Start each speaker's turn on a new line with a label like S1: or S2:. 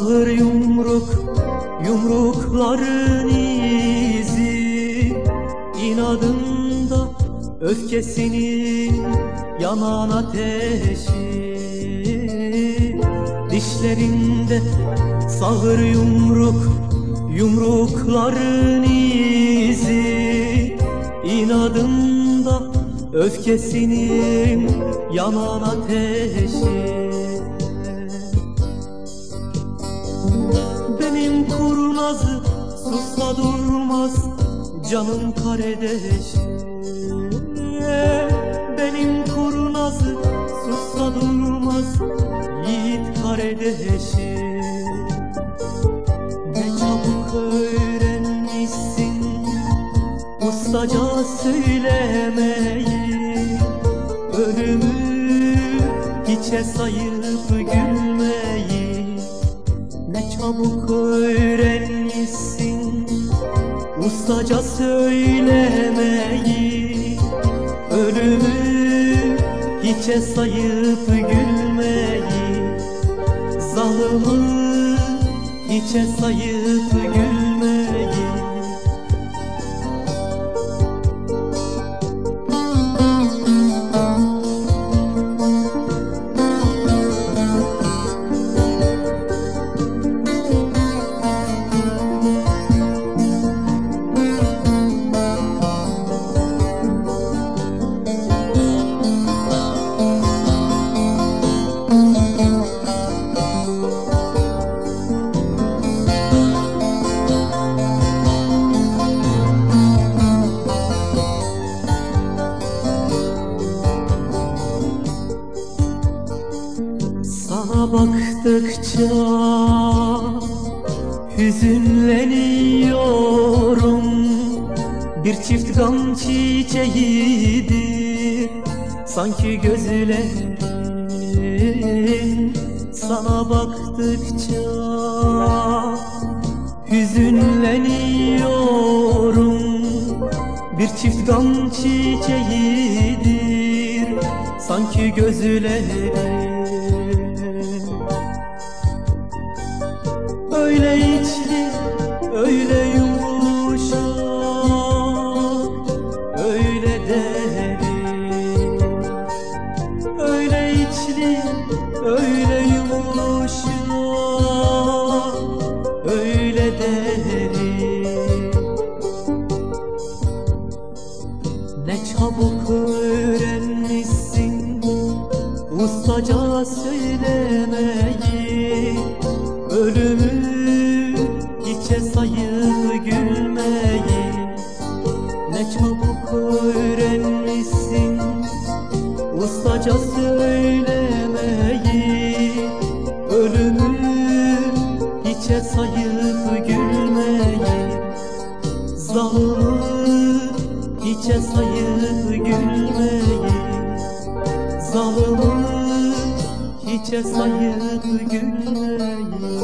S1: Sağır yumruk, yumrukların izi, inadında öfkesinin yanan ateşi. Dişlerinde sağır yumruk, yumrukların izi, inadında öfkesinin yanan ateşi. Benim kurnazı sussa durmaz canım kardeşim. Benim kurnazı sussa durmaz yiğit kardeşim. Ne çabuk öğrenmişsin ustaca söylemeyi, ölümü hiçe sayıp gülmeyi. Ne çabuk öğrenmişsin ustaca söylemeyi, ölümü hiçe sayıp gülmeyi. Zalımı hiçe sayıp gülmeyi. Sana baktıkça hüzünleniyorum. Bir çift gam çiçeğidir sanki gözlerin. Sana baktıkça hüzünleniyorum. Bir çift gam çiçeğidir sanki gözlerin. Öyle içli, öyle yumuşak, öyle derin. Öyle içli, öyle yumuşak, öyle derin. Ne çabuk öğrenmişsin ustaca söylemeyi, ölümü hiçe sayıp gülmeyi. Ne çabuk öğrenmişsin ustaca söylemeyi, ölümü hiçe sayıp gülmeyi. Zalımı hiçe sayıp gülmeyi. Zalımı hiçe sayıp gülmeyi.